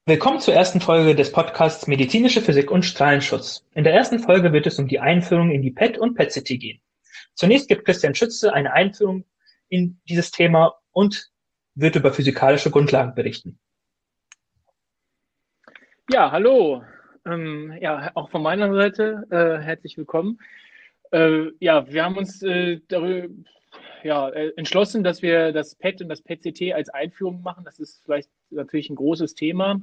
Willkommen zur ersten Folge des Podcasts Medizinische Physik und Strahlenschutz. In der ersten Folge wird es um die Einführung in die PET und PET-CT gehen. Zunächst gibt Christian Schütze eine Einführung in dieses Thema und wird über physikalische Grundlagen berichten. Ja, hallo. Auch von meiner Seite herzlich willkommen. Wir haben uns entschlossen, dass wir das PET und das PET-CT als Einführung machen. Das ist vielleicht natürlich ein großes Thema.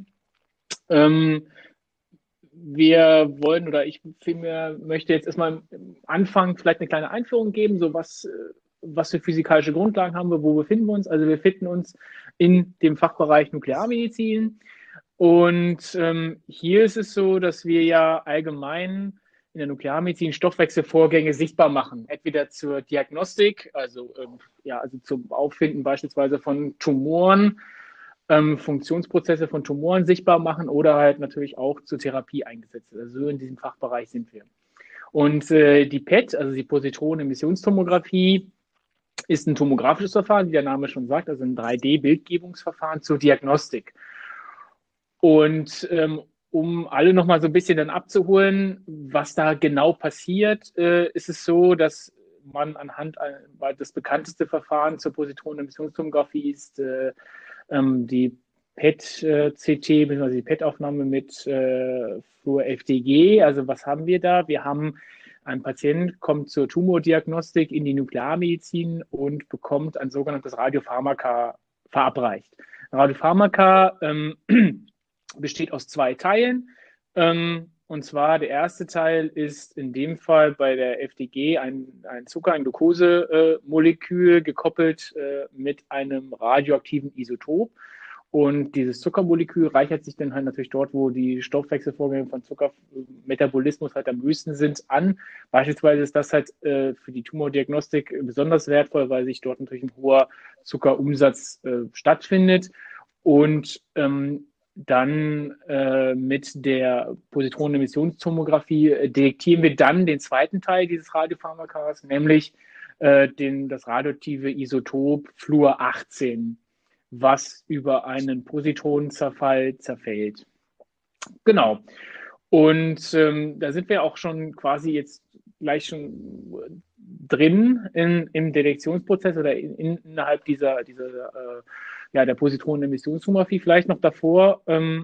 Wir wollen oder ich vielmehr möchte jetzt erstmal am Anfang vielleicht eine kleine Einführung geben, so was für physikalische Grundlagen haben wir, wo befinden wir uns. Also wir befinden uns in dem Fachbereich Nuklearmedizin. Und hier ist es so, dass wir ja allgemein in der Nuklearmedizin Stoffwechselvorgänge sichtbar machen, entweder zur Diagnostik, also zum Auffinden beispielsweise von Tumoren, Funktionsprozesse von Tumoren sichtbar machen oder halt natürlich auch zur Therapie eingesetzt. Also so in diesem Fachbereich sind wir. Und die PET, also die Positronen-Emissionstomographie, ist ein tomografisches Verfahren, wie der Name schon sagt, also ein 3D-Bildgebungsverfahren zur Diagnostik. Und um alle nochmal so ein bisschen dann abzuholen, was da genau passiert, ist es so, dass man weil das bekannteste Verfahren zur Positronen-Emissionstomographie ist die PET-CT bzw. die PET-Aufnahme mit Fluor-FDG. Also was haben wir da? Wir haben ein Patient kommt zur Tumordiagnostik in die Nuklearmedizin und bekommt ein sogenanntes Radiopharmaka verabreicht. Radiopharmaka besteht aus zwei Teilen. Und zwar der erste Teil ist in dem Fall bei der FDG ein Zucker, ein Glukosemolekül gekoppelt mit einem radioaktiven Isotop. Und dieses Zuckermolekül reichert sich dann halt natürlich dort, wo die Stoffwechselvorgänge von Zuckermetabolismus halt am höchsten sind, an. Beispielsweise ist das halt für die Tumordiagnostik besonders wertvoll, weil sich dort natürlich ein hoher Zuckerumsatz stattfindet. Und dann mit der Positronen-Emissionstomographie detektieren wir dann den zweiten Teil dieses Radiopharmakas, nämlich das radioaktive Isotop Fluor 18, was über einen Positronenzerfall zerfällt. Genau. Und da sind wir auch schon quasi jetzt gleich schon drin im Detektionsprozess oder innerhalb der Positronen-Emissionstomographie. Vielleicht noch davor,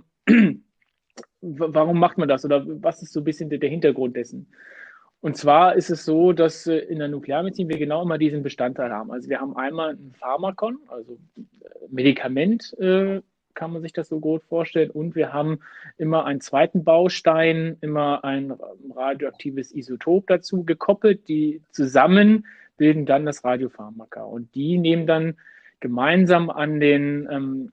warum macht man das oder was ist so ein bisschen der Hintergrund dessen? Und zwar ist es so, dass in der Nuklearmedizin wir genau immer diesen Bestandteil haben. Also wir haben einmal ein Pharmakon, also Medikament, kann man sich das so grob vorstellen. Und wir haben immer einen zweiten Baustein, immer ein radioaktives Isotop dazu gekoppelt. Die zusammen bilden dann das Radiopharmaka. Und die nehmen dann gemeinsam an den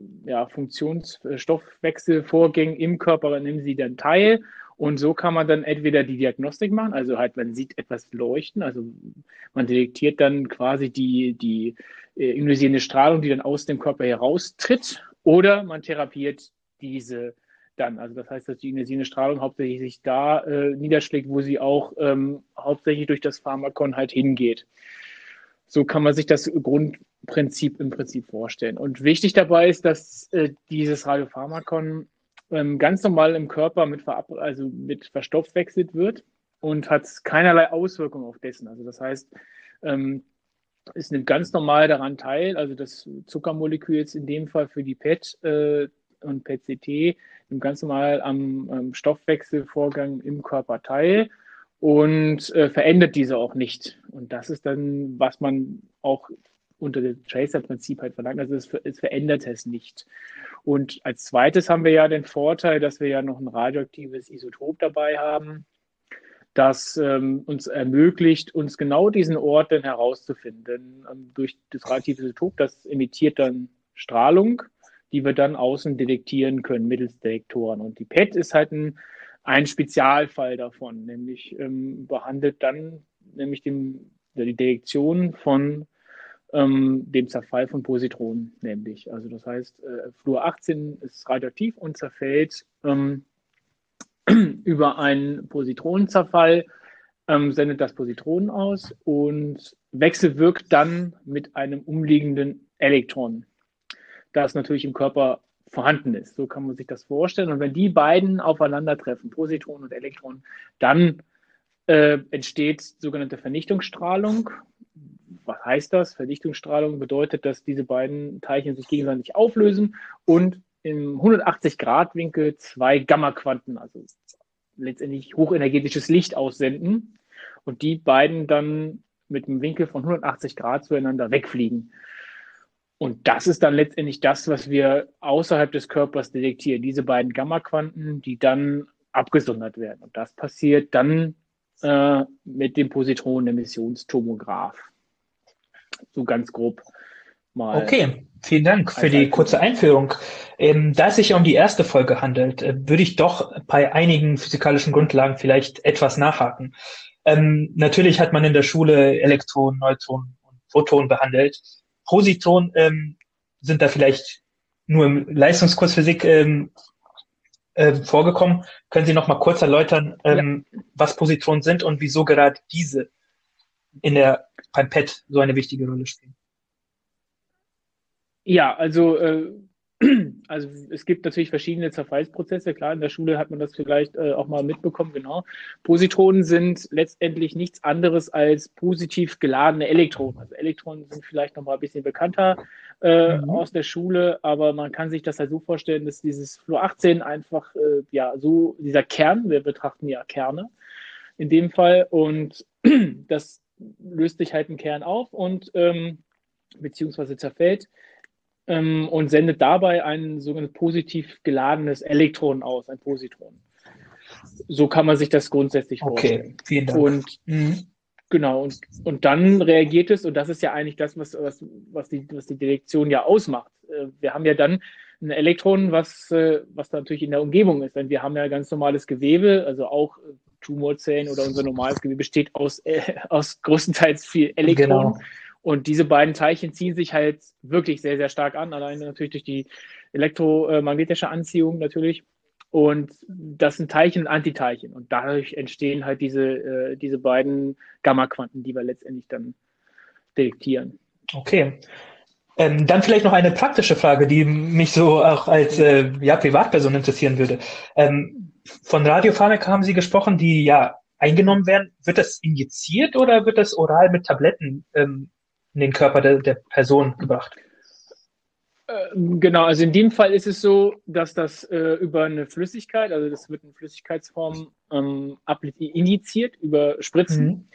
Funktionsstoffwechselvorgängen im Körper, nehmen sie dann teil. Und so kann man dann entweder die Diagnostik machen, also halt man sieht etwas leuchten, also man detektiert dann quasi die ionisierende Strahlung, die dann aus dem Körper heraustritt, oder man therapiert diese dann. Also das heißt, dass die ionisierende Strahlung hauptsächlich sich da niederschlägt, wo sie auch hauptsächlich durch das Pharmakon halt hingeht. So kann man sich das Grundprinzip im Prinzip vorstellen. Und wichtig dabei ist, dass dieses Radiopharmakon ganz normal im Körper mit verstoffwechselt wird und hat keinerlei Auswirkungen auf dessen. Also das heißt, es nimmt ganz normal daran teil, also das Zuckermolekül jetzt in dem Fall für die PET und PET-CT nimmt ganz normal am Stoffwechselvorgang im Körper teil und verändert diese auch nicht. Und das ist dann, was man auch unter dem Tracer-Prinzip halt verlangt. Also es verändert es nicht. Und als zweites haben wir ja den Vorteil, dass wir ja noch ein radioaktives Isotop dabei haben, das uns ermöglicht, uns genau diesen Ort dann herauszufinden. Denn durch das radioaktive Isotop, das emittiert dann Strahlung, die wir dann außen detektieren können mittels Detektoren. Und die PET ist halt ein Spezialfall davon, nämlich behandelt dann nämlich die Detektion von dem Zerfall von Positronen, nämlich. Also das heißt, Fluor 18 ist radioaktiv und zerfällt über einen Positronenzerfall, sendet das Positron aus und wechselwirkt dann mit einem umliegenden Elektron, das natürlich im Körper vorhanden ist. So kann man sich das vorstellen. Und wenn die beiden aufeinandertreffen, Positron und Elektron, dann entsteht sogenannte Vernichtungsstrahlung. Was heißt das? Vernichtungsstrahlung bedeutet, dass diese beiden Teilchen sich gegenseitig auflösen und im 180-Grad-Winkel zwei Gammaquanten, also letztendlich hochenergetisches Licht aussenden und die beiden dann mit einem Winkel von 180 Grad zueinander wegfliegen. Und das ist dann letztendlich das, was wir außerhalb des Körpers detektieren. Diese beiden Gammaquanten, die dann abgesondert werden. Und das passiert dann mit dem Positronen-Emissionstomograph. So ganz grob mal. Okay, vielen Dank für die kurze Einführung. Da es sich ja um die erste Folge handelt, würde ich doch bei einigen physikalischen Grundlagen vielleicht etwas nachhaken. Natürlich hat man in der Schule Elektronen, Neutronen und Photonen behandelt. Positronen sind da vielleicht nur im Leistungskurs Physik vorgekommen. Können Sie noch mal kurz erläutern, was Positronen sind und wieso gerade diese beim PET so eine wichtige Rolle spielen? Ja, also es gibt natürlich verschiedene Zerfallsprozesse. Klar, in der Schule hat man das vielleicht auch mal mitbekommen, genau. Positronen sind letztendlich nichts anderes als positiv geladene Elektronen. Also Elektronen sind vielleicht noch mal ein bisschen bekannter aus der Schule, aber man kann sich das halt so vorstellen, dass dieses Fluor-18 einfach, so dieser Kern, wir betrachten ja Kerne in dem Fall, und das löst sich halt ein Kern auf und beziehungsweise zerfällt und sendet dabei ein sogenanntes positiv geladenes Elektron aus, ein Positron. So kann man sich das grundsätzlich vorstellen. Okay, vielen Dank. Und genau, und dann reagiert es, und das ist ja eigentlich das, was die Detektion ja ausmacht. Wir haben ja dann ein Elektron, was da natürlich in der Umgebung ist, denn wir haben ja ganz normales Gewebe, also auch Tumorzellen oder unser normales Gewebe besteht aus größtenteils viel Elektronen. Genau. Und diese beiden Teilchen ziehen sich halt wirklich sehr, sehr stark an, alleine natürlich durch die elektromagnetische Anziehung natürlich. Und das sind Teilchen und Antiteilchen. Und dadurch entstehen halt diese beiden Gammaquanten, die wir letztendlich dann detektieren. Okay. Dann vielleicht noch eine praktische Frage, die mich so auch als Privatperson interessieren würde. Von Radiopharmaka haben Sie gesprochen, die ja eingenommen werden. Wird das injiziert oder wird das oral mit Tabletten in den Körper der Person gebracht? Genau, also in dem Fall ist es so, dass das über eine Flüssigkeit, also das wird in Flüssigkeitsform injiziert, über Spritzen.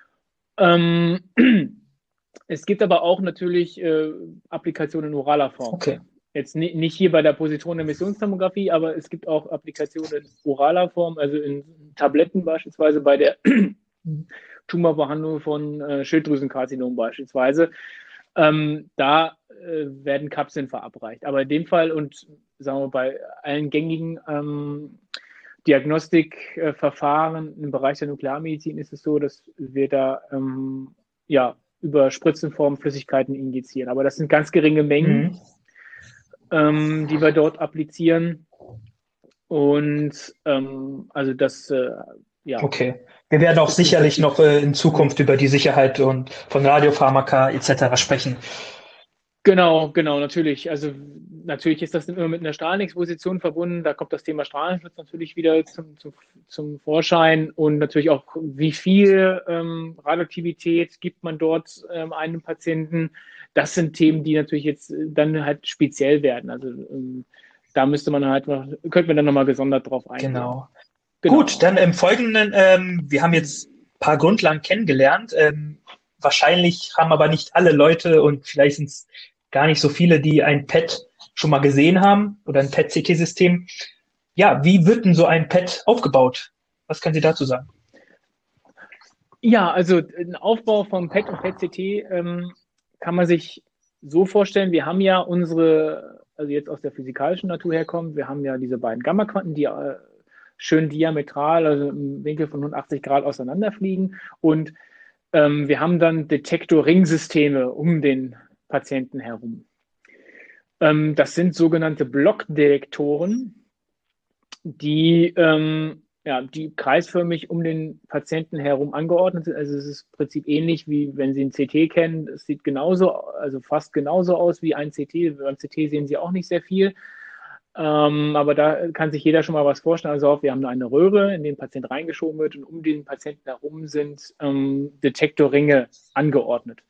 Es gibt aber auch natürlich Applikationen in oraler Form. Okay. Jetzt nicht hier bei der Positronen-Emissionstomographie, aber es gibt auch Applikationen in oraler Form, also in Tabletten beispielsweise bei der Tumorbehandlung von Schilddrüsenkarzinom beispielsweise. Da werden Kapseln verabreicht. Aber in dem Fall und sagen wir bei allen gängigen Diagnostikverfahren im Bereich der Nuklearmedizin ist es so, dass wir da über Spritzenform Flüssigkeiten injizieren. Aber das sind ganz geringe Mengen, die wir dort applizieren. Und also das, Okay. Wir werden auch sicherlich noch in Zukunft über die Sicherheit und von Radiopharmaka etc. sprechen. Genau, natürlich. Also natürlich ist das immer mit einer Strahlenexposition verbunden. Da kommt das Thema Strahlenschutz natürlich wieder zum Vorschein und natürlich auch, wie viel Radioaktivität gibt man dort einem Patienten. Das sind Themen, die natürlich jetzt dann halt speziell werden. Also da könnte man dann nochmal gesondert drauf eingehen. Genau. Gut, dann im Folgenden, wir haben jetzt ein paar Grundlagen kennengelernt. Wahrscheinlich haben aber nicht alle Leute und vielleicht sind es gar nicht so viele, die ein PET schon mal gesehen haben oder ein PET-CT-System. Ja, wie wird denn so ein PET aufgebaut? Was können Sie dazu sagen? Ja, also ein Aufbau vom PET und PET-CT kann man sich so vorstellen, wir haben ja also jetzt aus der physikalischen Natur herkommt, wir haben ja diese beiden Gammaquanten, die schön diametral, also im Winkel von 180 Grad auseinanderfliegen. Und wir haben dann Detektor-Ringsysteme um den Patienten herum. Das sind sogenannte Blockdetektoren, die kreisförmig um den Patienten herum angeordnet sind. Also es ist im Prinzip ähnlich wie wenn Sie ein CT kennen. Es sieht fast genauso aus wie ein CT. Beim CT sehen Sie auch nicht sehr viel. Aber da kann sich jeder schon mal was vorstellen. Also wir haben eine Röhre, in die ein Patient reingeschoben wird und um den Patienten herum sind Detektorringe angeordnet.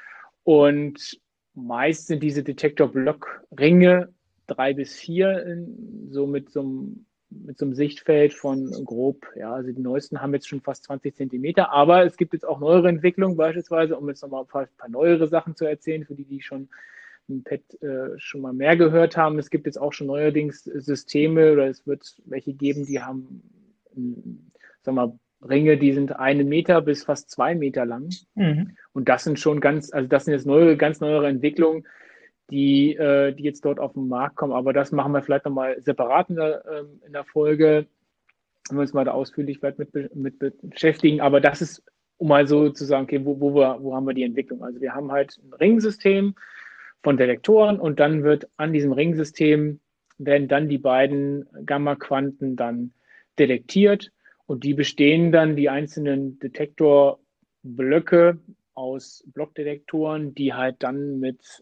Und meist sind diese Detektorblockringe 3 bis 4, so mit so einem Sichtfeld von grob, ja, also die neuesten haben jetzt schon fast 20 Zentimeter, aber es gibt jetzt auch neuere Entwicklungen beispielsweise, um jetzt nochmal ein paar neuere Sachen zu erzählen, für die schon im PET schon mal mehr gehört haben. Es gibt jetzt auch schon neuerdings Systeme oder es wird welche geben, die haben, sagen wir mal, Ringe, die sind 1 Meter bis fast 2 Meter lang. Und das sind schon ganz jetzt ganz neuere Entwicklungen, die jetzt dort auf den Markt kommen. Aber das machen wir vielleicht nochmal separat in der Folge, wenn wir uns mal da ausführlich mit beschäftigen. Aber das ist, um mal so zu sagen, okay, wo haben wir die Entwicklung? Also wir haben halt ein Ringsystem von Detektoren und dann wird an diesem Ringsystem werden dann die beiden Gamma-Quanten dann detektiert und die bestehen dann die einzelnen Detektorblöcke aus Blockdetektoren, die halt dann mit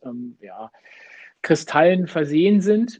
Kristallen versehen sind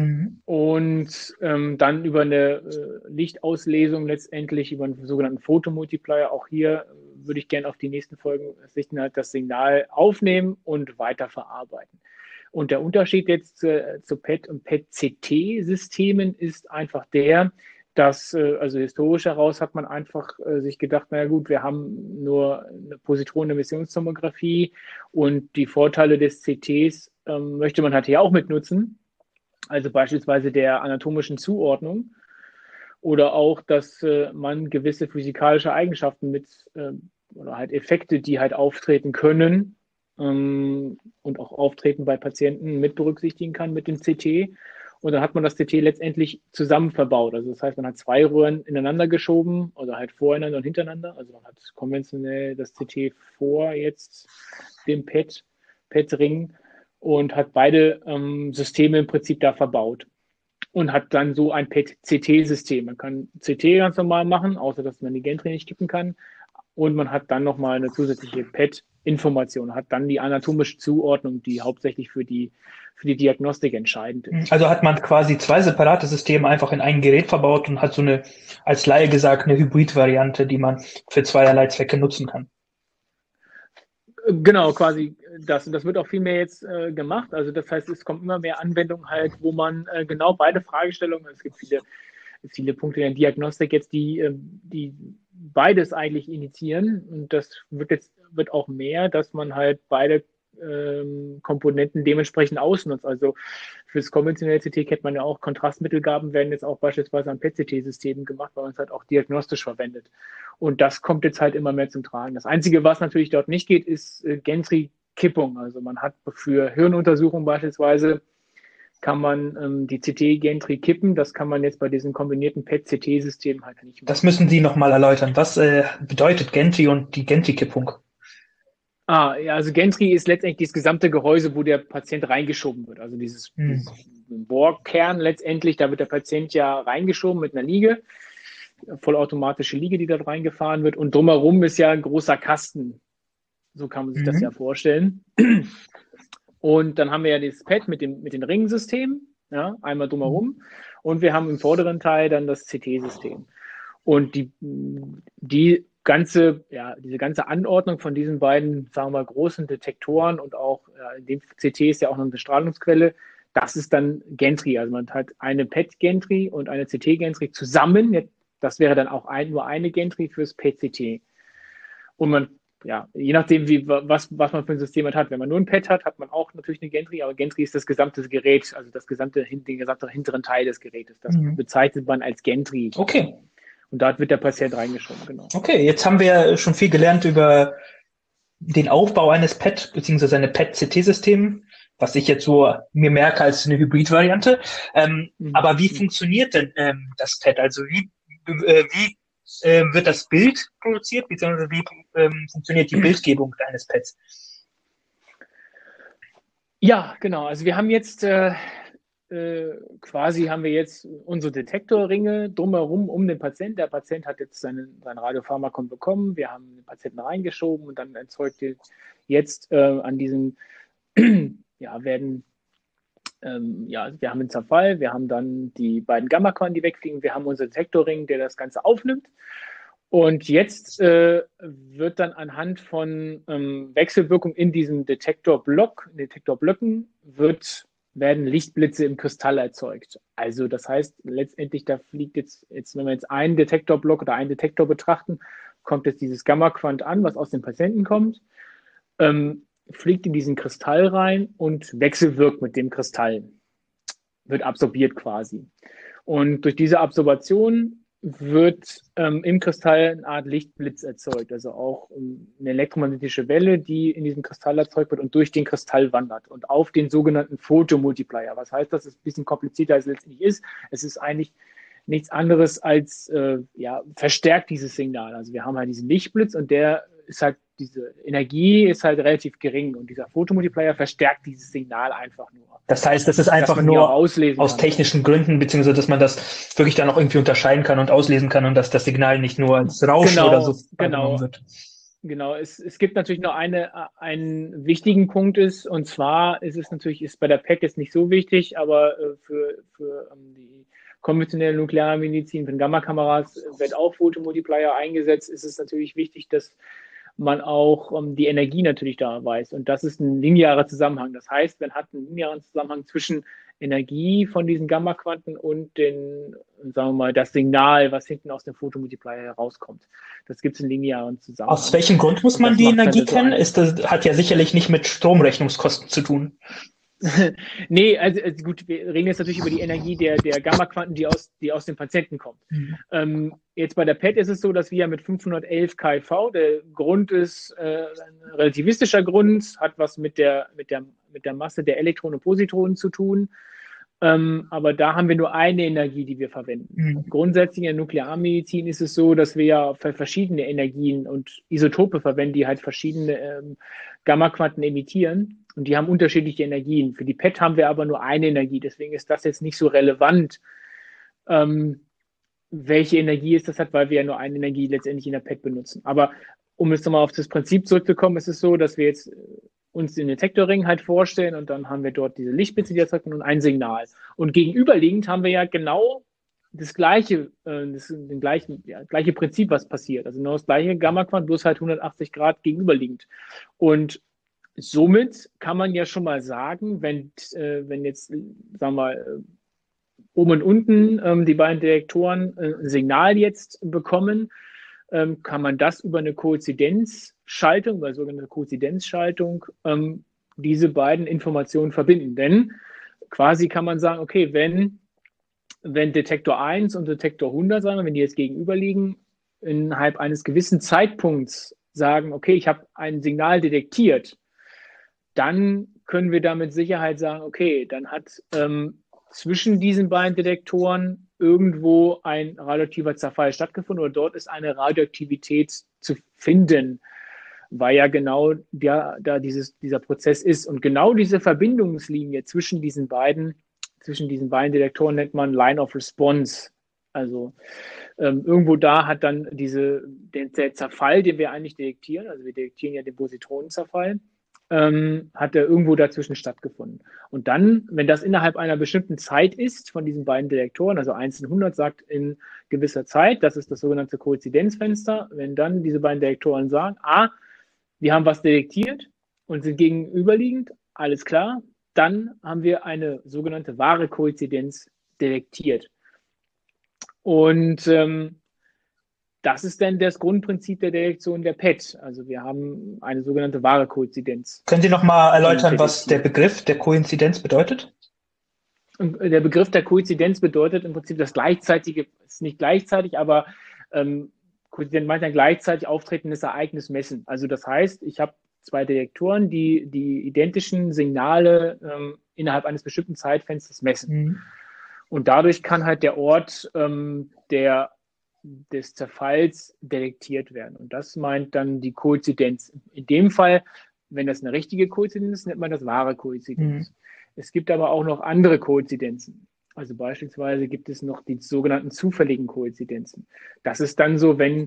und dann über eine Lichtauslesung letztendlich über einen sogenannten Photomultiplier, auch hier würde ich gerne auf die nächsten Folgen sichten, halt das Signal aufnehmen und weiterverarbeiten. Und der Unterschied jetzt zu PET- und PET-CT-Systemen ist einfach der, dass, also historisch heraus hat man einfach sich gedacht, naja gut, wir haben nur eine Positronen-Emissionstomographie und die Vorteile des CTs möchte man halt hier auch mitnutzen. Also beispielsweise der anatomischen Zuordnung oder auch, dass man gewisse physikalische Eigenschaften oder halt Effekte, die halt auftreten können und auch auftreten bei Patienten mit berücksichtigen kann mit dem CT. Und dann hat man das CT letztendlich zusammen verbaut. Also das heißt, man hat 2 Röhren ineinander geschoben oder halt voreinander und hintereinander. Also man hat konventionell das CT vor jetzt dem PET-Ring und hat beide Systeme im Prinzip da verbaut und hat dann so ein PET-CT-System. Man kann CT ganz normal machen, außer dass man die Gentry nicht kippen kann. Und man hat dann nochmal eine zusätzliche PET-Information, hat dann die anatomische Zuordnung, die hauptsächlich für die Diagnostik entscheidend ist. Also hat man quasi 2 separate Systeme einfach in ein Gerät verbaut und hat so eine, als Laie gesagt, eine Hybrid-Variante, die man für zweierlei Zwecke nutzen kann. Genau, quasi das. Und das wird auch viel mehr jetzt gemacht. Also das heißt, es kommen immer mehr Anwendungen halt, wo man genau beide Fragestellungen, es gibt viele Punkte in der Diagnostik jetzt, die beides eigentlich initiieren. Und das wird auch mehr, dass man halt beide Komponenten dementsprechend ausnutzt. Also fürs konventionelle CT kennt man ja auch, Kontrastmittelgaben werden jetzt auch beispielsweise an PET-CT-Systemen gemacht, weil man es halt auch diagnostisch verwendet. Und das kommt jetzt halt immer mehr zum Tragen. Das Einzige, was natürlich dort nicht geht, ist Gentry-Kippung. Also man hat für Hirnuntersuchungen beispielsweise kann man die CT-Gentry kippen. Das kann man jetzt bei diesen kombinierten PET-CT-Systemen halt nicht machen. Das müssen Sie nochmal erläutern. Was bedeutet Gentry und die Gentry-Kippung? Ja, also Gentry ist letztendlich das gesamte Gehäuse, wo der Patient reingeschoben wird. Also dieses Bohrkern letztendlich, da wird der Patient ja reingeschoben mit einer Liege, vollautomatische Liege, die dort reingefahren wird. Und drumherum ist ja ein großer Kasten. So kann man sich das ja vorstellen. Und dann haben wir ja das Pad mit den Ringsystemen, ja, einmal drumherum. Und wir haben im vorderen Teil dann das CT-System. Und diese ganze Anordnung von diesen beiden, sagen wir mal, großen Detektoren und auch in dem CT ist ja auch noch eine Strahlungsquelle, das ist dann Gentry. Also man hat eine PET-Gentry und eine CT-Gentry zusammen. Das wäre dann auch nur eine Gentry fürs PET-CT. Und man, ja, je nachdem, was man für ein System hat. Wenn man nur ein PET hat man auch natürlich eine Gentry, aber Gentry ist das gesamte Gerät, also den gesamten hinteren Teil des Gerätes. Das bezeichnet man als Gentry. Okay. Und dort wird der Patient reingeschoben, genau. Okay, jetzt haben wir schon viel gelernt über den Aufbau eines PET bzw. eine PET-CT-System, was ich jetzt so mir merke als eine Hybrid-Variante. Aber wie funktioniert denn das PET? Also wie wird das Bild produziert, beziehungsweise wie funktioniert die Bildgebung eines PETs? Ja, genau. Also wir haben jetzt haben wir jetzt unsere Detektorringe drumherum um den Patienten. Der Patient hat jetzt sein Radiopharmakon bekommen. Wir haben den Patienten reingeschoben und dann erzeugt jetzt an diesem werden ja, wir haben einen Zerfall, wir haben dann die beiden Gammaquanten, die wegfliegen, wir haben unseren Detektorring, der das Ganze aufnimmt. Und jetzt wird dann anhand von Wechselwirkung in diesem Detektorblöcken werden Lichtblitze im Kristall erzeugt. Also das heißt, letztendlich, da fliegt jetzt, wenn wir jetzt einen Detektorblock oder einen Detektor betrachten, kommt jetzt dieses Gammaquant an, was aus dem Patienten kommt, fliegt in diesen Kristall rein und wechselwirkt mit dem Kristall. Wird absorbiert quasi. Und durch diese Absorption wird im Kristall eine Art Lichtblitz erzeugt, also auch eine elektromagnetische Welle, die in diesem Kristall erzeugt wird und durch den Kristall wandert und auf den sogenannten Photomultiplier. Was heißt das? Das ist ein bisschen komplizierter, als es letztendlich ist. Es ist eigentlich nichts anderes als verstärkt dieses Signal. Also wir haben halt diesen Lichtblitz und der ist halt, diese Energie ist halt relativ gering und dieser Photomultiplier verstärkt dieses Signal einfach nur. Das heißt, das ist einfach nur aus technischen Gründen, beziehungsweise dass man das wirklich dann auch irgendwie unterscheiden kann und auslesen kann und dass das Signal nicht nur als Rauschen oder so wahrgenommen wird. Genau, es gibt natürlich noch einen wichtigen Punkt und zwar ist bei der PET jetzt nicht so wichtig, aber für die konventionelle Nuklearmedizin, für Gammakameras wird auch Photomultiplier eingesetzt, ist es natürlich wichtig, dass man auch die Energie natürlich da weiß. Und das ist ein linearer Zusammenhang. Das heißt, man hat einen linearen Zusammenhang zwischen Energie von diesen Gammaquanten und das Signal, was hinten aus dem Photomultiplier herauskommt. Das gibt es einen linearen Zusammenhang. Aus welchem Grund muss man die Energie kennen? Hat ja sicherlich nicht mit Stromrechnungskosten zu tun. Nee, also gut, wir reden jetzt natürlich über die Energie der Gammaquanten, die aus dem Patienten kommt. Jetzt bei der PET ist es so, dass wir ja mit 511 keV, der Grund ist ein relativistischer Grund, hat was mit der Masse der Elektronen und Positronen zu tun. Aber da haben wir nur eine Energie, die wir verwenden. Grundsätzlich in der Nuklearmedizin ist es so, dass wir ja für verschiedene Energien und Isotope verwenden, die halt verschiedene Gammaquanten emittieren. Und die haben unterschiedliche Energien. Für die PET haben wir aber nur eine Energie. Deswegen ist das jetzt nicht so relevant, welche Energie es das hat, weil wir ja nur eine Energie letztendlich in der PET benutzen. Aber um jetzt nochmal auf das Prinzip zurückzukommen, ist es so, dass wir jetzt uns den Detektorring halt vorstellen und dann haben wir dort diese Lichtblitze, die erzeugt werden und ein Signal. Und gegenüberliegend haben wir ja genau das gleiche Prinzip, was passiert. Also genau das gleiche Gammaquant, bloß halt 180 Grad gegenüberliegend. Und somit kann man ja schon mal sagen, wenn jetzt, sagen wir mal, oben und unten die beiden Detektoren ein Signal jetzt bekommen, kann man das über eine Koinzidenzschaltung, über eine sogenannte Koinzidenzschaltung, diese beiden Informationen verbinden. Denn quasi kann man sagen, okay, wenn Detektor 1 und Detektor 100, sagen wir, wenn die jetzt gegenüberliegen, innerhalb eines gewissen Zeitpunkts sagen, okay, ich habe ein Signal detektiert, dann können wir da mit Sicherheit sagen, okay, dann hat zwischen diesen beiden Detektoren irgendwo ein radioaktiver Zerfall stattgefunden oder dort ist eine Radioaktivität zu finden, weil ja genau dieser Prozess ist. Und genau diese Verbindungslinie zwischen diesen beiden Detektoren nennt man Line of Response. Also irgendwo da hat dann der Zerfall, den wir eigentlich detektieren, also wir detektieren ja den Positronenzerfall, hat er irgendwo dazwischen stattgefunden. Und dann, wenn das innerhalb einer bestimmten Zeit ist von diesen beiden Detektoren, also 1 und 100 sagt in gewisser Zeit, das ist das sogenannte Koinzidenzfenster, wenn dann diese beiden Detektoren sagen, wir haben was detektiert und sind gegenüberliegend, alles klar, dann haben wir eine sogenannte wahre Koinzidenz detektiert. Und das ist dann das Grundprinzip der Detektion der PET. Also wir haben eine sogenannte wahre Koinzidenz. Können Sie noch mal erläutern, was der Begriff der Koinzidenz bedeutet? Und der Begriff der Koinzidenz bedeutet im Prinzip das Gleichzeitige, ist nicht gleichzeitig, aber Koinzidenz meint ein gleichzeitig auftretendes Ereignis messen. Also das heißt, ich habe zwei Detektoren, die identischen Signale innerhalb eines bestimmten Zeitfensters messen. Und dadurch kann halt der Ort des Zerfalls detektiert werden. Und das meint dann die Koinzidenz. In dem Fall, wenn das eine richtige Koinzidenz ist, nennt man das wahre Koinzidenz. Es gibt aber auch noch andere Koinzidenzen. Also beispielsweise gibt es noch die sogenannten zufälligen Koinzidenzen. Das ist dann so, wenn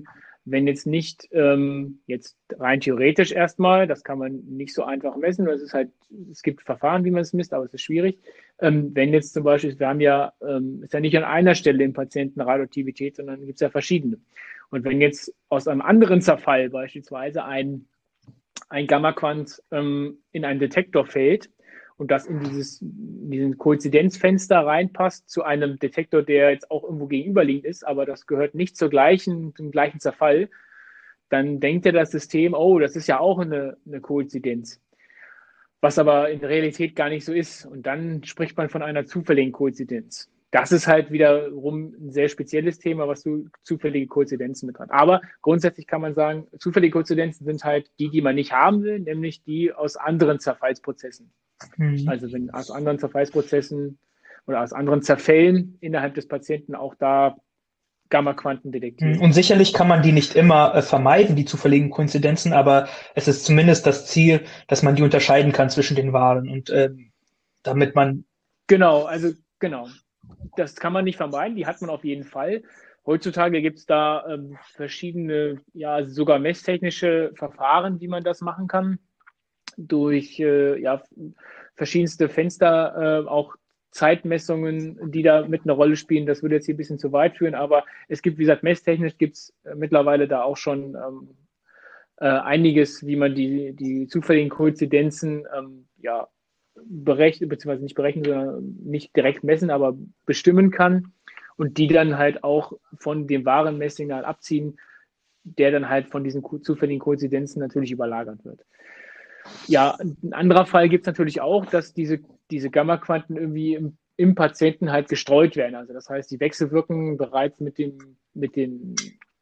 wenn jetzt nicht, jetzt rein theoretisch erstmal, das kann man nicht so einfach messen, es ist halt, es gibt Verfahren, wie man es misst, aber es ist schwierig. Wenn jetzt zum Beispiel, wir haben ja, ist ja nicht an einer Stelle im Patienten Radioaktivität, sondern gibt es ja verschiedene. Und wenn jetzt aus einem anderen Zerfall beispielsweise ein Gammaquant in einen Detektor fällt und das in diesen Koinzidenzfenster reinpasst zu einem Detektor, der jetzt auch irgendwo gegenüberliegend ist, aber das gehört nicht zum gleichen Zerfall, dann denkt ja das System, oh, das ist ja auch eine Koinzidenz, was aber in der Realität gar nicht so ist. Und dann spricht man von einer zufälligen Koinzidenz. Das ist halt wiederum ein sehr spezielles Thema, was so zufällige Koinzidenzen mit hat. Aber grundsätzlich kann man sagen, zufällige Koinzidenzen sind halt die man nicht haben will, nämlich die aus anderen Zerfallsprozessen. Also wenn aus anderen Zerfallsprozessen oder aus anderen Zerfällen innerhalb des Patienten auch da Gammaquanten detektieren. Und sicherlich kann man die nicht immer vermeiden, die zufälligen Koinzidenzen, aber es ist zumindest das Ziel, dass man die unterscheiden kann zwischen den Waren und damit man... Genau. Das kann man nicht vermeiden, die hat man auf jeden Fall. Heutzutage gibt es da verschiedene, ja, sogar messtechnische Verfahren, wie man das machen kann. Durch verschiedenste Fenster, auch Zeitmessungen, die da mit einer Rolle spielen. Das würde jetzt hier ein bisschen zu weit führen, aber es gibt, wie gesagt, messtechnisch gibt es mittlerweile da auch schon einiges, wie man die zufälligen Koinzidenzen berechnen, beziehungsweise nicht berechnen, sondern nicht direkt messen, aber bestimmen kann und die dann halt auch von dem wahren Messsignal abziehen, der dann halt von diesen zufälligen Koinzidenzen natürlich überlagert wird. Ja, ein anderer Fall gibt es natürlich auch, dass diese Gammaquanten irgendwie im Patienten halt gestreut werden. Also das heißt, die wechselwirken bereits mit dem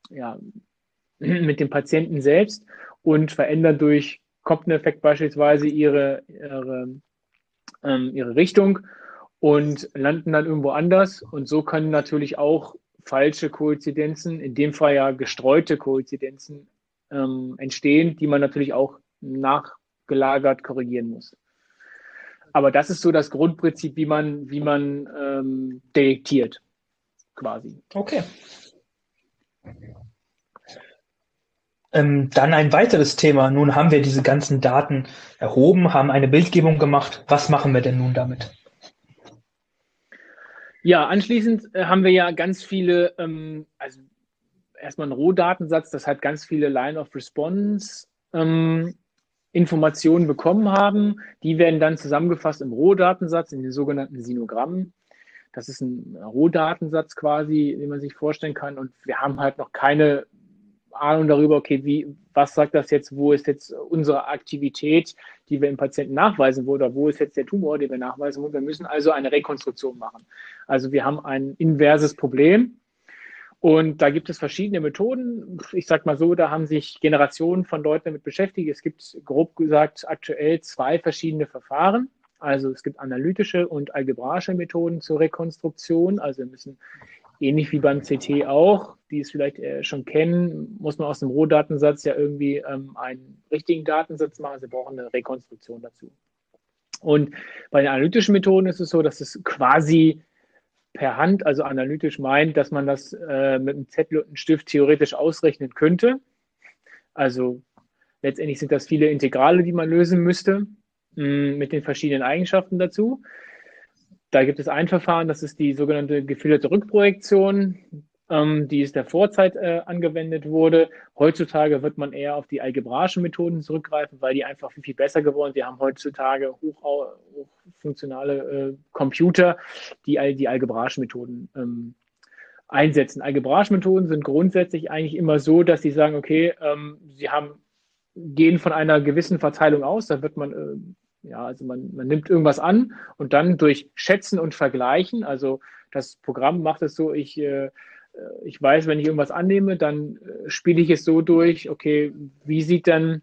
Patienten selbst und verändern durch Kopfeffekt beispielsweise ihre Richtung und landen dann irgendwo anders. Und so können natürlich auch falsche Koinzidenzen, in dem Fall ja gestreute Koinzidenzen, entstehen, die man natürlich auch nachgelagert korrigieren muss. Aber das ist so das Grundprinzip, wie man detektiert, quasi. Okay. Dann ein weiteres Thema. Nun haben wir diese ganzen Daten erhoben, haben eine Bildgebung gemacht. Was machen wir denn nun damit? Ja, anschließend haben wir ja ganz viele, also erstmal einen Rohdatensatz, das hat ganz viele Line of Response Informationen bekommen haben. Die werden dann zusammengefasst im Rohdatensatz, in den sogenannten Sinogrammen. Das ist ein Rohdatensatz quasi, den man sich vorstellen kann. Und wir haben halt noch keine Ahnung darüber, okay, was sagt das jetzt, wo ist jetzt unsere Aktivität, die wir im Patienten nachweisen wollen, oder wo ist jetzt der Tumor, den wir nachweisen wollen. Wir müssen also eine Rekonstruktion machen. Also wir haben ein inverses Problem. Und da gibt es verschiedene Methoden. Ich sage mal so, da haben sich Generationen von Leuten damit beschäftigt. Es gibt grob gesagt aktuell 2 verschiedene Verfahren. Also es gibt analytische und algebraische Methoden zur Rekonstruktion. Also wir müssen ähnlich wie beim CT auch, die es vielleicht schon kennen, muss man aus dem Rohdatensatz ja irgendwie einen richtigen Datensatz machen. Sie brauchen eine Rekonstruktion dazu. Und bei den analytischen Methoden ist es so, dass es quasi per Hand, also analytisch meint, dass man das mit einem Zettel und einem Stift theoretisch ausrechnen könnte. Also letztendlich sind das viele Integrale, die man lösen müsste, mit den verschiedenen Eigenschaften dazu. Da gibt es ein Verfahren, das ist die sogenannte gefilterte Rückprojektion, die in der Vorzeit angewendet wurde. Heutzutage wird man eher auf die algebraischen Methoden zurückgreifen, weil die einfach viel besser geworden sind. Wir haben heutzutage hochfunktionale Computer, die algebraischen Methoden einsetzen. Algebraische Methoden sind grundsätzlich eigentlich immer so, dass sie sagen, okay, sie gehen von einer gewissen Verteilung aus, da wird man also man nimmt irgendwas an und dann durch Schätzen und Vergleichen, also das Programm macht es so, ich weiß, wenn ich irgendwas annehme, dann spiele ich es so durch, okay, wie sieht dann,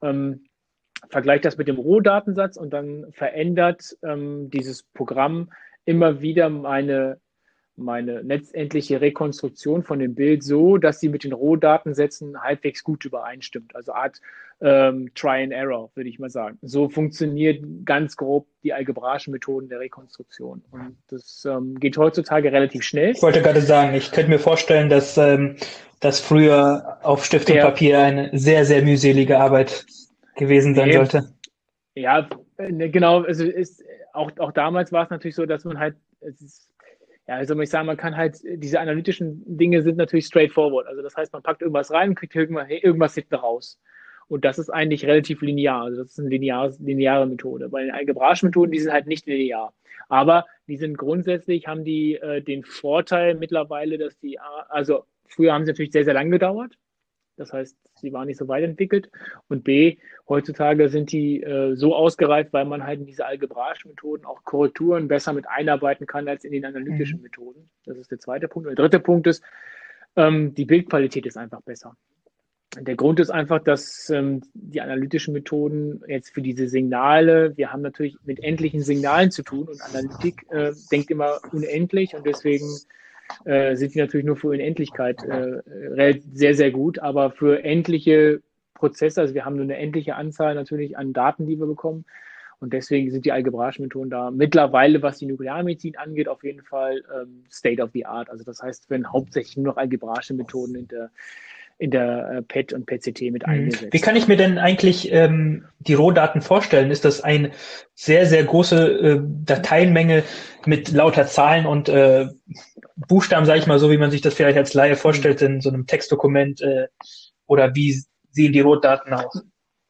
vergleicht das mit dem Rohdatensatz und dann verändert dieses Programm immer wieder meine meine letztendliche Rekonstruktion von dem Bild so, dass sie mit den Rohdatensätzen halbwegs gut übereinstimmt. Also Art Try and Error, würde ich mal sagen. So funktioniert ganz grob die algebraischen Methoden der Rekonstruktion. Und das geht heutzutage relativ schnell. Ich wollte gerade sagen, ich könnte mir vorstellen, dass das früher auf Stift und Papier eine sehr, sehr mühselige Arbeit gewesen sein sollte. Ja, genau. Also auch damals war es natürlich so, dass man halt, wie soll ich sagen, man kann halt, diese analytischen Dinge sind natürlich straightforward. Also das heißt, man packt irgendwas rein und kriegt irgendwas hinten raus. Und das ist eigentlich relativ linear. Also das ist eine lineare Methode. Bei den algebraischen Methoden, die sind halt nicht linear. Aber die sind grundsätzlich, haben die den Vorteil mittlerweile, dass also früher haben sie natürlich sehr, sehr lang gedauert. Das heißt, sie waren nicht so weit entwickelt. Und B, heutzutage sind die so ausgereift, weil man halt in diese algebraischen Methoden auch Korrekturen besser mit einarbeiten kann als in den analytischen Methoden. Das ist der zweite Punkt. Und der dritte Punkt ist, die Bildqualität ist einfach besser. Der Grund ist einfach, dass die analytischen Methoden jetzt für diese Signale, wir haben natürlich mit endlichen Signalen zu tun und Analytik denkt immer unendlich und deswegen sind die natürlich nur für Unendlichkeit sehr, sehr gut, aber für endliche Prozesse, also wir haben nur eine endliche Anzahl natürlich an Daten, die wir bekommen und deswegen sind die algebraischen Methoden da mittlerweile, was die Nuklearmedizin angeht, auf jeden Fall State of the Art. Also das heißt, wenn hauptsächlich nur noch algebraische Methoden in der PET und PET-CT mit eingesetzt. Wie kann ich mir denn eigentlich die Rohdaten vorstellen? Ist das eine sehr, sehr große Dateienmenge mit lauter Zahlen und Buchstaben, sage ich mal, so wie man sich das vielleicht als Laie vorstellt in so einem Textdokument? Oder wie sehen die Rohdaten aus?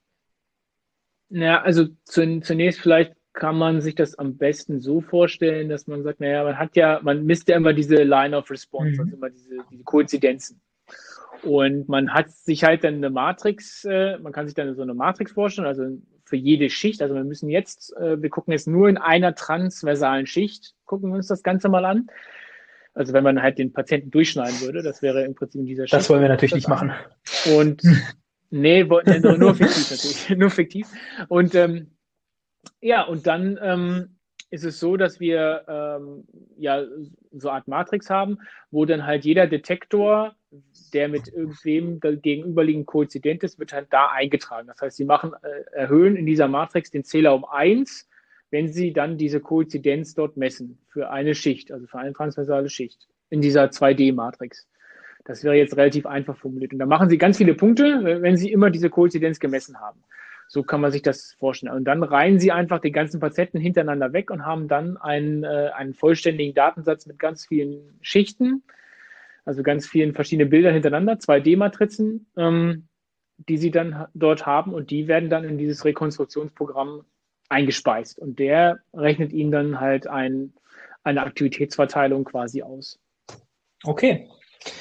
Ja, also zunächst vielleicht kann man sich das am besten so vorstellen, dass man sagt, man misst ja immer diese Line of Response, also immer diese Koinzidenzen. Und man hat sich halt dann eine Matrix, man kann sich dann so eine Matrix vorstellen, also für jede Schicht. Also wir gucken jetzt nur in einer transversalen Schicht, gucken wir uns das Ganze mal an. Also wenn man halt den Patienten durchschneiden würde, das wäre im Prinzip in dieser Schicht. Das wollen wir natürlich nicht machen. Und nee, nur fiktiv natürlich, nur fiktiv. Und und dann ist es so, dass wir so eine Art Matrix haben, wo dann halt jeder Detektor, der mit irgendwem gegenüberliegend koinzident ist, wird halt da eingetragen. Das heißt, sie erhöhen in dieser Matrix den Zähler um 1, wenn sie dann diese Koinzidenz dort messen für eine Schicht, also für eine transversale Schicht in dieser 2D-Matrix. Das wäre jetzt relativ einfach formuliert. Und da machen sie ganz viele Punkte, wenn sie immer diese Koinzidenz gemessen haben. So kann man sich das vorstellen. Und dann reihen sie einfach die ganzen Patienten hintereinander weg und haben dann einen vollständigen Datensatz mit ganz vielen Schichten, also ganz vielen verschiedenen Bildern hintereinander, 2D-Matrizen, die sie dann dort haben und die werden dann in dieses Rekonstruktionsprogramm eingespeist. Und der rechnet ihnen dann halt eine Aktivitätsverteilung quasi aus. Okay.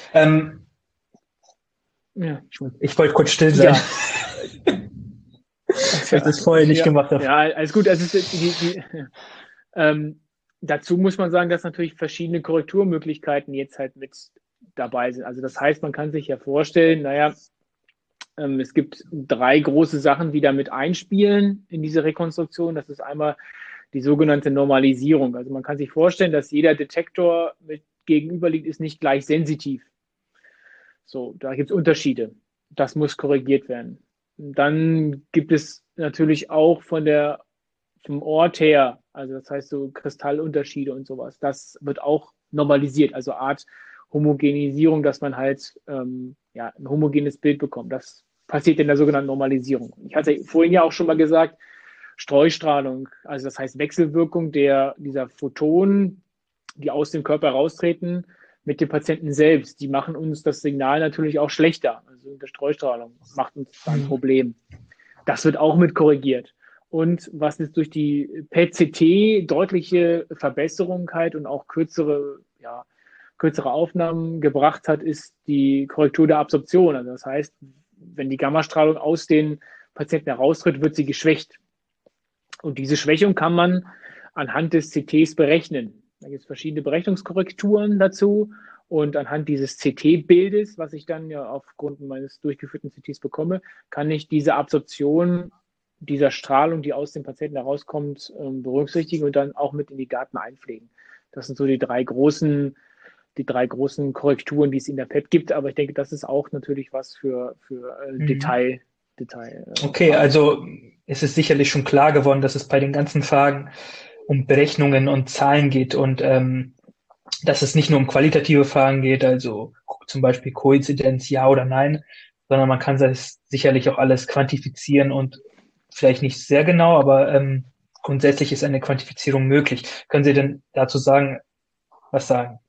Ich wollte kurz still sein. Ja. Weil ich das vorher nicht gemacht habe. Ja, alles gut. Also dazu muss man sagen, dass natürlich verschiedene Korrekturmöglichkeiten jetzt halt mit dabei sind. Also das heißt, man kann sich ja vorstellen, es gibt 3 große Sachen, die damit einspielen in diese Rekonstruktion. Das ist einmal die sogenannte Normalisierung. Also man kann sich vorstellen, dass jeder Detektor mit gegenüber liegt, ist nicht gleich sensitiv. So, da gibt es Unterschiede. Das muss korrigiert werden. Dann gibt es natürlich auch vom Ort her, also das heißt so Kristallunterschiede und sowas. Das wird auch normalisiert, also Art Homogenisierung, dass man halt ein homogenes Bild bekommt. Das passiert in der sogenannten Normalisierung. Ich hatte vorhin ja auch schon mal gesagt, Streustrahlung, also das heißt Wechselwirkung dieser Photonen, die aus dem Körper raustreten, mit dem Patienten selbst. Die machen uns das Signal natürlich auch schlechter. Also in der Streustrahlung macht uns da ein Problem. Das wird auch mit korrigiert. Und was jetzt durch die PET-CT deutliche Verbesserung halt und auch kürzere Aufnahmen gebracht hat, ist die Korrektur der Absorption. Also das heißt, wenn die Gammastrahlung aus den Patienten heraustritt, wird sie geschwächt. Und diese Schwächung kann man anhand des CTs berechnen. Da gibt es verschiedene Berechnungskorrekturen dazu. Und anhand dieses CT-Bildes, was ich dann ja aufgrund meines durchgeführten CTs bekomme, kann ich diese Absorption dieser Strahlung, die aus dem Patienten herauskommt, berücksichtigen und dann auch mit in die Daten einpflegen. Das sind so die 3 großen die 3 großen Korrekturen, die es in der PET gibt. Aber ich denke, das ist auch natürlich was für Detail. Okay, also es ist sicherlich schon klar geworden, dass es bei den ganzen Fragen um Berechnungen und Zahlen geht und dass es nicht nur um qualitative Fragen geht, also zum Beispiel Koinzidenz, ja oder nein, sondern man kann das sicherlich auch alles quantifizieren und vielleicht nicht sehr genau, aber grundsätzlich ist eine Quantifizierung möglich. Können Sie denn dazu was sagen?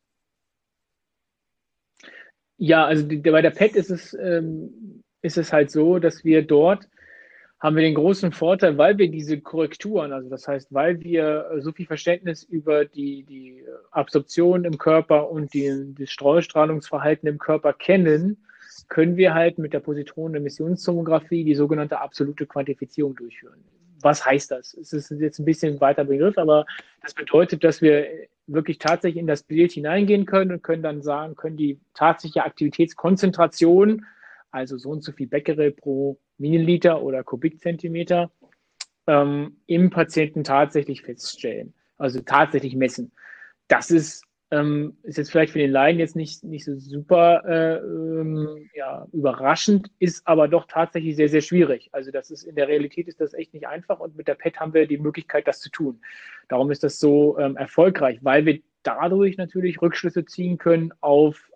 Ja, also bei der PET ist es halt so, dass wir dort haben wir den großen Vorteil, weil wir diese Korrekturen, also das heißt, weil wir so viel Verständnis über die Absorption im Körper und das Streustrahlungsverhalten im Körper kennen, können wir halt mit der Positronen-Emissionstomographie die sogenannte absolute Quantifizierung durchführen. Was heißt das? Es ist jetzt ein bisschen ein weiter Begriff, aber das bedeutet, dass wir wirklich tatsächlich in das Bild hineingehen können und können dann sagen, können die tatsächliche Aktivitätskonzentration, also so und so viel Becquerel pro Milliliter oder Kubikzentimeter, im Patienten tatsächlich feststellen, also tatsächlich messen. Das ist jetzt vielleicht für den Laien jetzt nicht so super überraschend, ist aber doch tatsächlich sehr, sehr schwierig. Also in der Realität ist das echt nicht einfach und mit der PET haben wir die Möglichkeit, das zu tun. Darum ist das so erfolgreich, weil wir dadurch natürlich Rückschlüsse ziehen können auf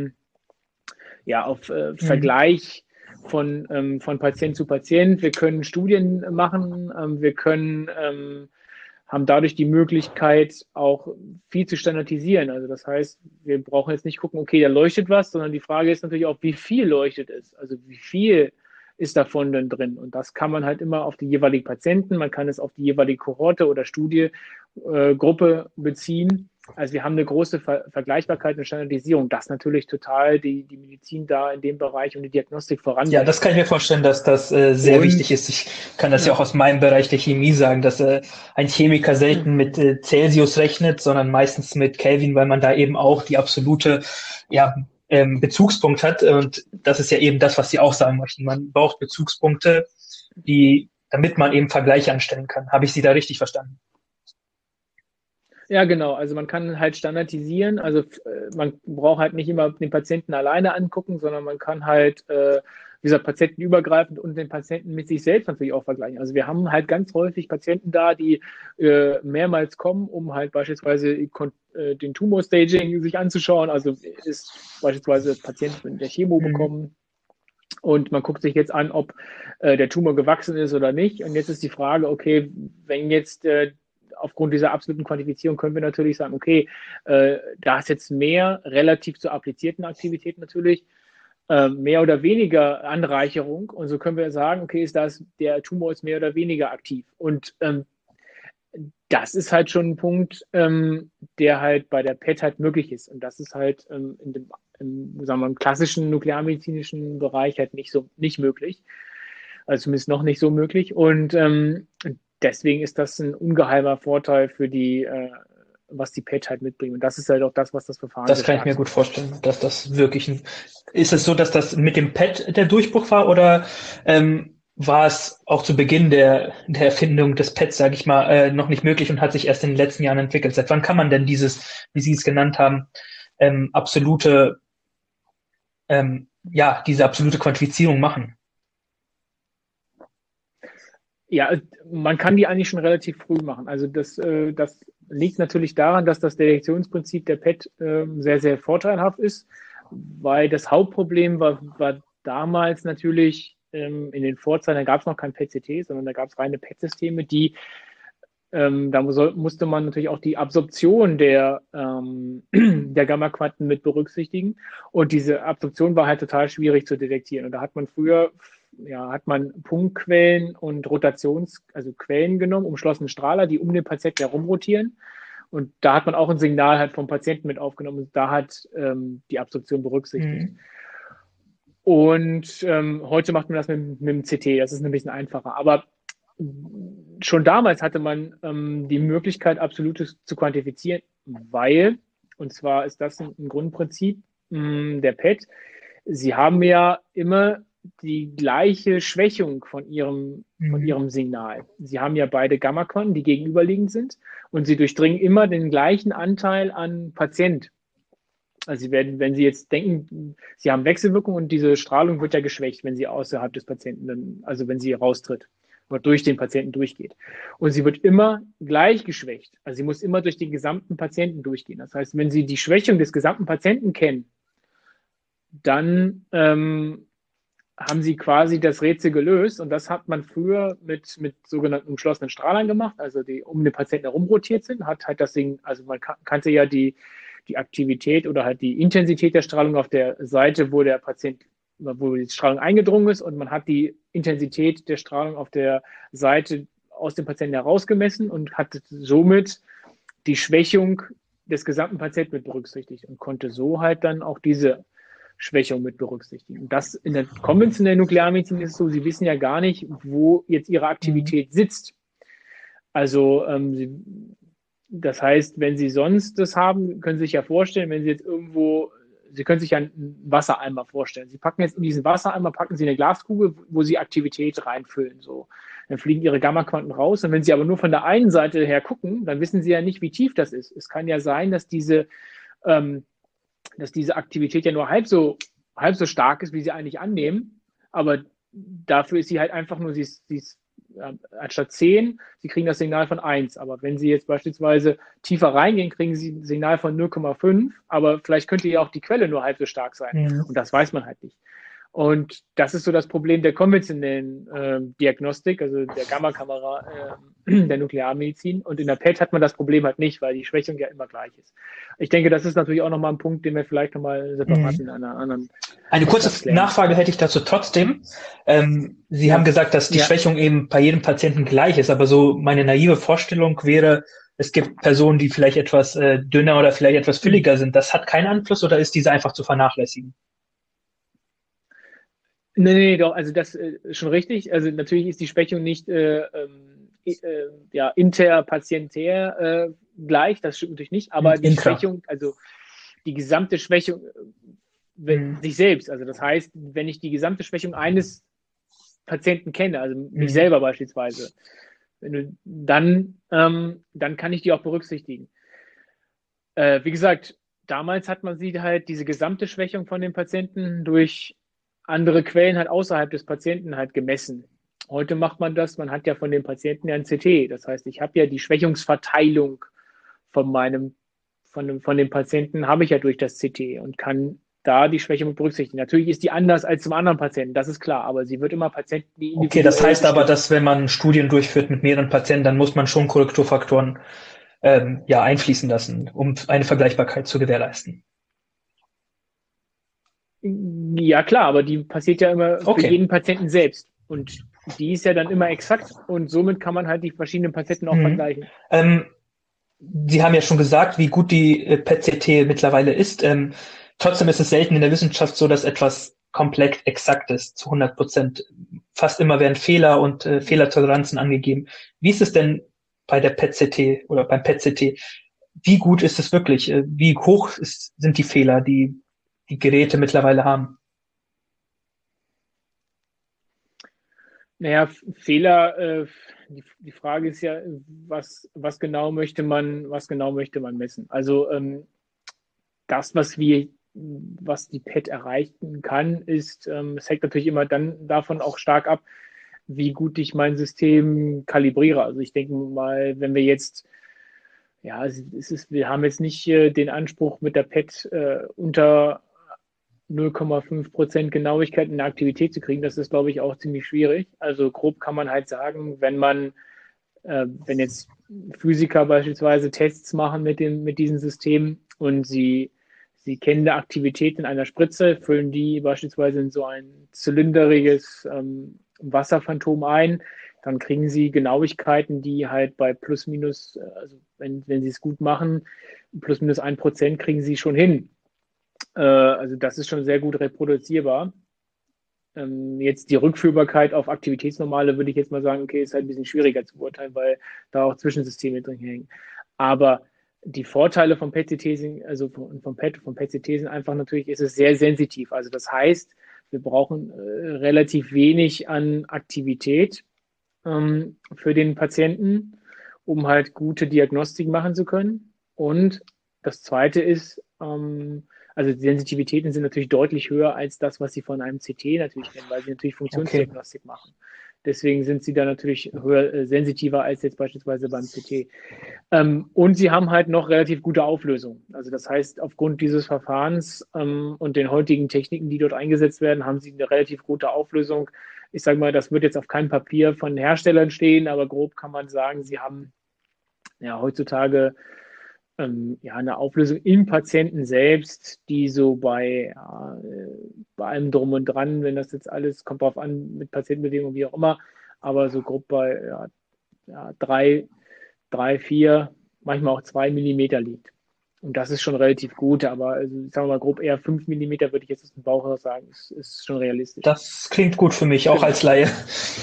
Vergleich von Patient zu Patient. Wir können Studien machen, wir haben dadurch die Möglichkeit, auch viel zu standardisieren. Also das heißt, wir brauchen jetzt nicht gucken, okay, da leuchtet was, sondern die Frage ist natürlich auch, wie viel leuchtet es? Also wie viel ist davon denn drin? Und das kann man halt immer auf die jeweiligen Patienten, man kann es auf die jeweilige Kohorte oder Gruppe beziehen. Also wir haben eine große Vergleichbarkeit und Standardisierung, das natürlich total die Medizin da in dem Bereich und die Diagnostik voranbringt. Ja, das kann ich mir vorstellen, dass das sehr wichtig ist. Ich kann das ja auch aus meinem Bereich der Chemie sagen, dass ein Chemiker selten mit Celsius rechnet, sondern meistens mit Kelvin, weil man da eben auch die absolute Bezugspunkt hat. Und das ist ja eben das, was Sie auch sagen möchten. Man braucht Bezugspunkte, damit man eben Vergleiche anstellen kann. Habe ich Sie da richtig verstanden? Ja, genau. Also man kann halt standardisieren. Also man braucht halt nicht immer den Patienten alleine angucken, sondern man kann halt dieser patientenübergreifend und den Patienten mit sich selbst natürlich auch vergleichen. Also wir haben halt ganz häufig Patienten da, die mehrmals kommen, um halt beispielsweise den Tumor-Staging sich anzuschauen. Also ist beispielsweise Patient mit der Chemo bekommen. Und man guckt sich jetzt an, ob der Tumor gewachsen ist oder nicht. Und jetzt ist die Frage, okay, wenn jetzt aufgrund dieser absoluten Quantifizierung können wir natürlich sagen, okay, da ist jetzt mehr relativ zur applizierten Aktivität natürlich, mehr oder weniger Anreicherung. Und so können wir sagen, okay, der Tumor ist mehr oder weniger aktiv. Und das ist halt schon ein Punkt, der halt bei der PET halt möglich ist. Und das ist halt im klassischen nuklearmedizinischen Bereich halt nicht möglich. Also zumindest noch nicht so möglich. Und deswegen ist das ein ungeheimer Vorteil für was die PET halt mitbringt. Und das ist halt auch das, was das Verfahren Das kann ich mir gut vorstellen, dass das wirklich ist es so, dass das mit dem PET der Durchbruch war oder war es auch zu Beginn der Erfindung des PETs, sage ich mal, noch nicht möglich und hat sich erst in den letzten Jahren entwickelt? Seit wann kann man denn dieses, wie Sie es genannt haben, diese absolute Quantifizierung machen? Ja, man kann die eigentlich schon relativ früh machen. Also das liegt natürlich daran, dass das Detektionsprinzip der PET sehr, sehr vorteilhaft ist, weil das Hauptproblem war damals natürlich in den Vorzeiten, da gab es noch kein PET-CT, sondern da gab es reine PET-Systeme, da musste man natürlich auch die Absorption der Gammaquanten mit berücksichtigen. Und diese Absorption war halt total schwierig zu detektieren. Und da hat man früher Punktquellen und also Quellen genommen, umschlossene Strahler, die um den Patienten herum rotieren. Und da hat man auch ein Signal halt vom Patienten mit aufgenommen und da hat die Absorption berücksichtigt. Und heute macht man das mit dem CT, das ist ein bisschen einfacher. Aber schon damals hatte man die Möglichkeit, Absolutes zu quantifizieren, weil, und zwar ist das ein Grundprinzip der PET, sie haben ja immer die gleiche Schwächung von ihrem Signal. Sie haben ja beide Gammaquanten, die gegenüberliegend sind, und sie durchdringen immer den gleichen Anteil an Patient. Also sie werden, wenn Sie jetzt denken, Sie haben Wechselwirkung und diese Strahlung wird ja geschwächt, wenn sie außerhalb des Patienten, also wenn sie raustritt oder durch den Patienten durchgeht. Und sie wird immer gleich geschwächt. Also sie muss immer durch den gesamten Patienten durchgehen. Das heißt, wenn Sie die Schwächung des gesamten Patienten kennen, dann haben sie quasi das Rätsel gelöst. Und das hat man früher mit sogenannten umschlossenen Strahlern gemacht, also die um den Patienten herum rotiert sind, hat halt das Ding, also man kannte ja die Aktivität oder halt die Intensität der Strahlung auf der Seite, wo der Patient, wo die Strahlung eingedrungen ist, und man hat die Intensität der Strahlung auf der Seite aus dem Patienten herausgemessen und hat somit die Schwächung des gesamten Patienten mit berücksichtigt und konnte so halt dann auch diese Schwächung mit berücksichtigen. Und das in der konventionellen Nuklearmedizin ist es so, sie wissen ja gar nicht, wo jetzt ihre Aktivität sitzt. Also das heißt, wenn Sie sonst das haben, können Sie sich ja vorstellen, wenn Sie jetzt irgendwo, Sie können sich ja einen Wassereimer vorstellen. Sie packen jetzt in diesen Wassereimer, packen Sie eine Glaskugel, wo Sie Aktivität reinfüllen. So. Dann fliegen Ihre Gammaquanten raus. Und wenn Sie aber nur von der einen Seite her gucken, dann wissen Sie ja nicht, wie tief das ist. Es kann ja sein, dass diese Aktivität ja nur halb so stark ist, wie sie eigentlich annehmen. Aber dafür ist sie halt einfach nur, sie ist anstatt 10, sie kriegen das Signal von 1. Aber wenn sie jetzt beispielsweise tiefer reingehen, kriegen sie ein Signal von 0,5. Aber vielleicht könnte ja auch die Quelle nur halb so stark sein. Mhm. Und das weiß man halt nicht. Und das ist so das Problem der konventionellen Diagnostik, also der Gammakamera der Nuklearmedizin. Und in der PET hat man das Problem halt nicht, weil die Schwächung ja immer gleich ist. Ich denke, das ist natürlich auch nochmal ein Punkt, den wir vielleicht nochmal separat in einer anderen. Eine kurze Nachfrage hätte ich dazu trotzdem. Sie haben gesagt, dass die Schwächung eben bei jedem Patienten gleich ist, aber so meine naive Vorstellung wäre, es gibt Personen, die vielleicht etwas dünner oder vielleicht etwas fülliger sind. Das hat keinen Einfluss oder ist diese einfach zu vernachlässigen? Nee, doch, also das ist schon richtig. Also natürlich ist die Schwächung nicht interpatientär gleich, das stimmt natürlich nicht, aber die Schwächung, also die gesamte Schwächung sich selbst, also das heißt, wenn ich die gesamte Schwächung eines Patienten kenne, also mich selber beispielsweise, dann kann ich die auch berücksichtigen. Wie gesagt, damals hat man sie halt diese gesamte Schwächung von den Patienten durch andere Quellen halt außerhalb des Patienten halt gemessen. Heute macht man das, man hat ja von dem Patienten ja ein CT. Das heißt, ich habe ja die Schwächungsverteilung von dem Patienten habe ich ja durch das CT und kann da die Schwächung berücksichtigen. Natürlich ist die anders als zum anderen Patienten, das ist klar, aber sie wird immer Patienten, die Okay, das heißt aber, dass wenn man Studien durchführt mit mehreren Patienten, dann muss man schon Korrekturfaktoren einfließen lassen, um eine Vergleichbarkeit zu gewährleisten. Ja, klar, aber die passiert ja immer für jeden Patienten selbst. Und die ist ja dann immer exakt und somit kann man halt die verschiedenen Patienten auch vergleichen. Sie haben ja schon gesagt, wie gut die PET-CT mittlerweile ist. Trotzdem ist es selten in der Wissenschaft so, dass etwas komplett exakt ist, zu 100%. Fast immer werden Fehler und Fehlertoleranzen angegeben. Wie ist es denn bei der PET-CT oder beim PET-CT? Wie gut ist es wirklich? Wie hoch sind die Fehler, die die Geräte mittlerweile haben? Naja, Fehler, die Frage ist ja, was genau möchte man messen? Also das, was die PET erreichen kann, ist, es hängt natürlich immer dann davon auch stark ab, wie gut ich mein System kalibriere. Also ich denke mal, wenn wir jetzt, ja, wir haben jetzt nicht den Anspruch mit der PET unter 0,5% Genauigkeit in der Aktivität zu kriegen, das ist, glaube ich, auch ziemlich schwierig. Also grob kann man halt sagen, wenn jetzt Physiker beispielsweise Tests machen mit diesen Systemen und sie kennen die Aktivität in einer Spritze, füllen die beispielsweise in so ein zylinderiges Wasserphantom ein, dann kriegen sie Genauigkeiten, die halt bei plus minus, also wenn sie es gut machen, plus minus 1% kriegen sie schon hin. Also das ist schon sehr gut reproduzierbar. Jetzt die Rückführbarkeit auf Aktivitätsnormale würde ich jetzt mal sagen, okay, ist halt ein bisschen schwieriger zu beurteilen, weil da auch Zwischensysteme drin hängen. Aber die Vorteile von PET-CT sind, also von PET-CT sind einfach natürlich, ist es sehr sensitiv. Also das heißt, wir brauchen relativ wenig an Aktivität für den Patienten, um halt gute Diagnostik machen zu können. Und das Zweite ist, also Also die Sensitivitäten sind natürlich deutlich höher als das, was Sie von einem CT natürlich kennen, weil Sie natürlich Okay. Funktionsdiagnostik machen. Deswegen sind Sie da natürlich höher, sensitiver als jetzt beispielsweise beim CT. Und Sie haben halt noch relativ gute Auflösung. Also das heißt, aufgrund dieses Verfahrens und den heutigen Techniken, die dort eingesetzt werden, haben Sie eine relativ gute Auflösung. Ich sage mal, das wird jetzt auf keinem Papier von Herstellern stehen, aber grob kann man sagen, Sie haben ja heutzutage ja, eine Auflösung im Patienten selbst, die so bei allem drum und dran, wenn das jetzt alles, kommt drauf an, mit Patientenbewegung, wie auch immer, aber so grob bei drei, vier, manchmal auch 2 Millimeter liegt. Und das ist schon relativ gut, aber also, sagen wir mal grob eher 5 Millimeter, würde ich jetzt aus dem Bauch heraus sagen, ist schon realistisch. Das klingt gut für mich, auch Genau. als Laie.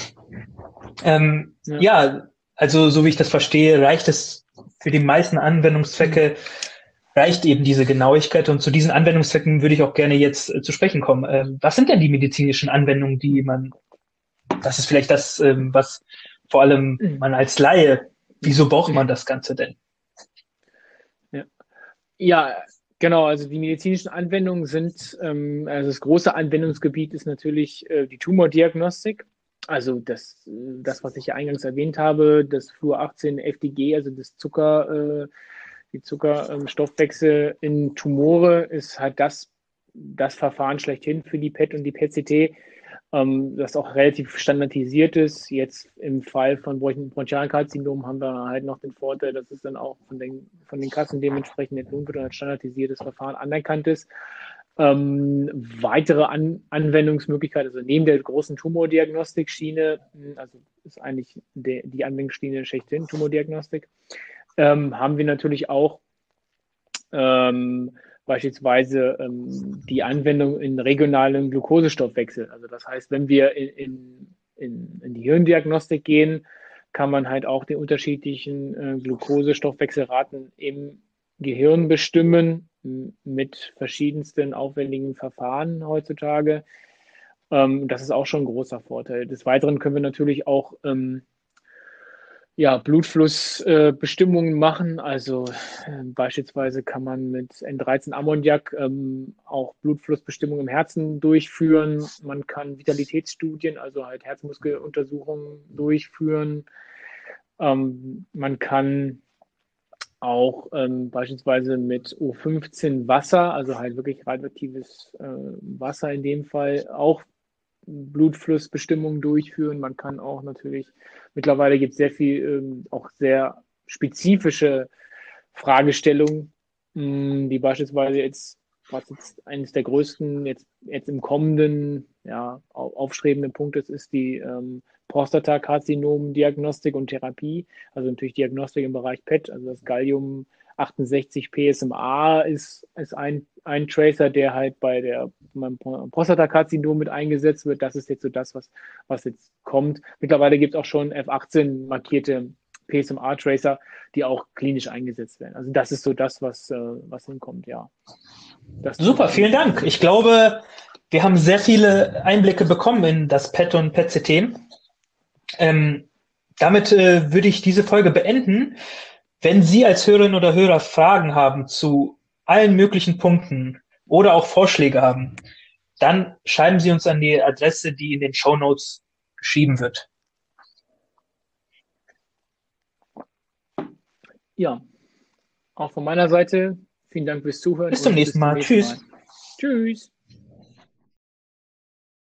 Ja. Ja, also so wie ich das verstehe, reicht es für die meisten Anwendungszwecke, reicht eben diese Genauigkeit. Und zu diesen Anwendungszwecken würde ich auch gerne jetzt zu sprechen kommen. Was sind denn die medizinischen Anwendungen, das ist vielleicht das, was vor allem man als Laie, wieso braucht man das Ganze denn? Ja. Ja, genau. Also die medizinischen Anwendungen sind, also das große Anwendungsgebiet ist natürlich die Tumordiagnostik. Also das, was ich ja eingangs erwähnt habe, das Fluor 18 FDG, also die Zuckerstoffwechsel in Tumore, ist halt das Verfahren schlechthin für die PET und die PET-CT, das auch relativ standardisiert ist. Jetzt im Fall von Bronchialkarzinom haben wir halt noch den Vorteil, dass es dann auch von den Kassen dementsprechend entlohnt wird und als standardisiertes Verfahren anerkannt ist. Weitere Anwendungsmöglichkeiten, also neben der großen Tumordiagnostikschiene, also ist eigentlich die Anwendungsschiene schlechthin, Tumordiagnostik, haben wir natürlich auch beispielsweise die Anwendung in regionalen Glukosestoffwechsel. Also das heißt, wenn wir in die Hirndiagnostik gehen, kann man halt auch die unterschiedlichen Glukosestoffwechselraten im Gehirn bestimmen mit verschiedensten aufwendigen Verfahren heutzutage. Das ist auch schon ein großer Vorteil. Des Weiteren können wir natürlich auch ja, Blutflussbestimmungen machen. Also beispielsweise kann man mit N13-Ammoniak auch Blutflussbestimmungen im Herzen durchführen. Man kann Vitalitätsstudien, also halt Herzmuskeluntersuchungen durchführen. Man kann auch beispielsweise mit O15 Wasser, also halt wirklich radioaktives Wasser in dem Fall, auch Blutflussbestimmungen durchführen. Man kann auch natürlich, mittlerweile gibt es sehr viel, auch sehr spezifische Fragestellungen, die beispielsweise was jetzt eines der größten, jetzt im kommenden, ja, aufstrebenden Punktes ist die Prostatakarzinom-Diagnostik und Therapie, also natürlich Diagnostik im Bereich PET, also das Gallium 68 PSMA ist ein Tracer, der halt beim Prostatakarzinom mit eingesetzt wird. Das ist jetzt so das, was jetzt kommt. Mittlerweile gibt es auch schon F18 markierte PSMA-Tracer, die auch klinisch eingesetzt werden. Also das ist so das, was hinkommt, ja. Super, vielen Dank. Ich glaube, wir haben sehr viele Einblicke bekommen in das PET und PET-CT. Damit würde ich diese Folge beenden. Wenn Sie als Hörerinnen oder Hörer Fragen haben zu allen möglichen Punkten oder auch Vorschläge haben, dann schreiben Sie uns an die Adresse, die in den Shownotes geschrieben wird. Ja, auch von meiner Seite vielen Dank fürs Zuhören. Bis zum nächsten Mal. Tschüss. Tschüss.